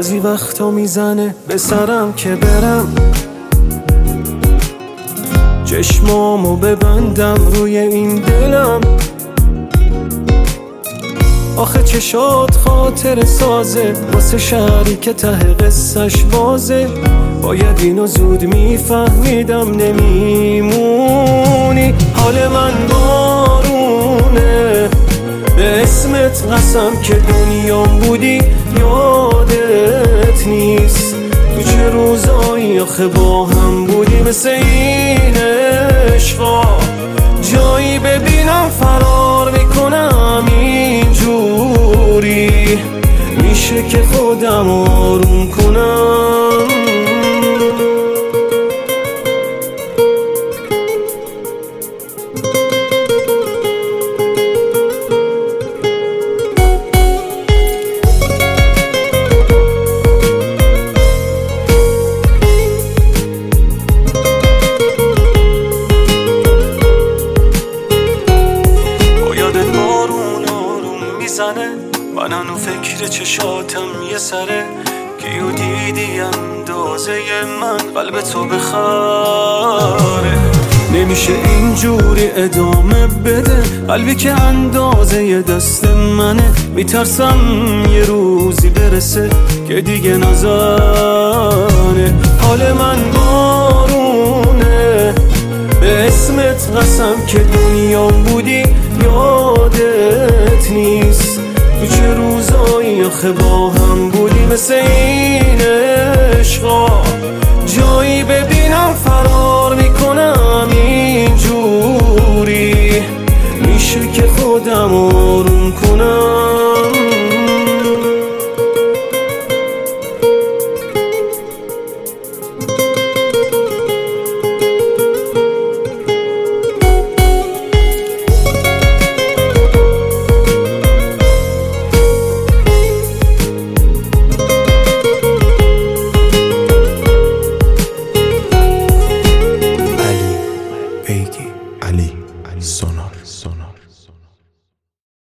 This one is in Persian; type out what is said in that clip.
بعضی وقتا میزنه به سرم که برم، چشمامو ببندم روی این دلم. آخه چشات خاطر سازه واسه شهری که ته قصه‌ش بازه. باید اینو زود میفهمیدم نمیمونی. حال من بارونه، به اسمت قسم که دنیام بودی یادت نیست. تو چه روزایی آخه با هم بودی مثل این عشقا. جایی ببینم فرار میکنم اینجوری، میشه که خودم آروم کنم. من هنو فکر چشاتم یه سره که یو دیدی اندازه من قلب تو بخاره. نمیشه اینجوری ادامه بده، قلبی که اندازه ی دست منه. میترسم یه روزی برسه که دیگه نزنه. حال من بارونه، به اسمت قسم که دنیام بودی یادت نیست. تو چه روزایی آخه با هم بودی مثل این